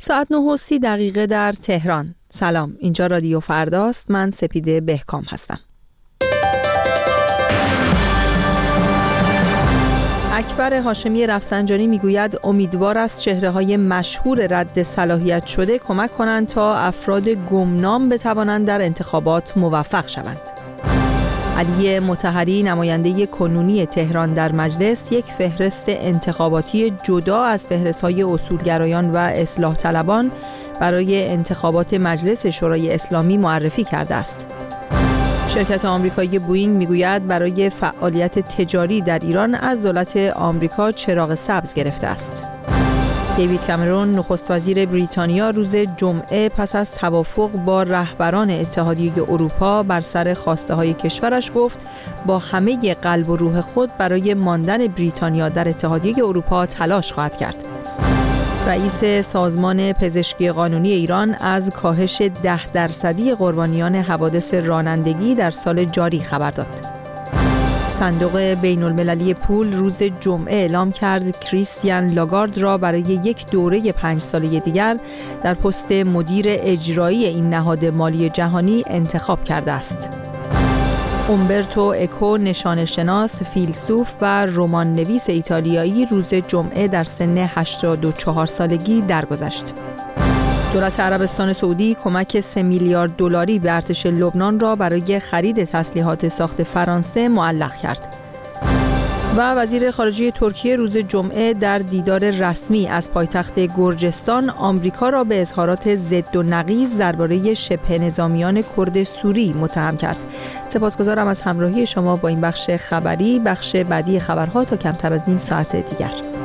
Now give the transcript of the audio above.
ساعت 9:30 در تهران. سلام، اینجا رادیو فرداست. من سپیده بهکام هستم. اکبر هاشمی رفسنجانی میگوید امیدوار است چهره‌های مشهور رد صلاحیت شده کمک کنند تا افراد گمنام بتوانند در انتخابات موفق شوند. علی مطهری نماینده کنونی تهران در مجلس یک فهرست انتخاباتی جدا از فهرست‌های اصولگرایان و اصلاح طلبان برای انتخابات مجلس شورای اسلامی معرفی کرده است. شرکت آمریکایی بوئینگ میگوید برای فعالیت تجاری در ایران از دولت آمریکا چراغ سبز گرفته است. دیوید کامرون نخست وزیر بریتانیا روز جمعه پس از توافق با رهبران اتحادیه اروپا بر سر خواسته‌های کشورش گفت با همه قلب و روح خود برای ماندن بریتانیا در اتحادیه اروپا تلاش خواهد کرد. رئیس سازمان پزشکی قانونی ایران از کاهش 10% قربانیان حوادث رانندگی در سال جاری خبر داد. صندوق بین المللی پول روز جمعه اعلام کرد کریستیان لاگارد را برای یک دوره 5 ساله دیگر در پست مدیر اجرایی این نهاد مالی جهانی انتخاب کرده است. اومبرتو اکو نشانشناس، فیلسوف و رمان نویس ایتالیایی روز جمعه در سن 84 سالگی درگذشت. دولت عربستان سعودی کمک 3 میلیارد دلاری به ارتش لبنان را برای خرید تسلیحات ساخت فرانسه معلق کرد. و وزیر خارجه ترکیه روز جمعه در دیدار رسمی از پایتخت گرجستان آمریکا را به اظهارات ضد و نقیض درباره شبه نظامیان کرد سوری متهم کرد. سپاسگزارم از همراهی شما با این بخش خبری. بخش بعدی خبرها تا کمتر از نیم ساعت دیگر.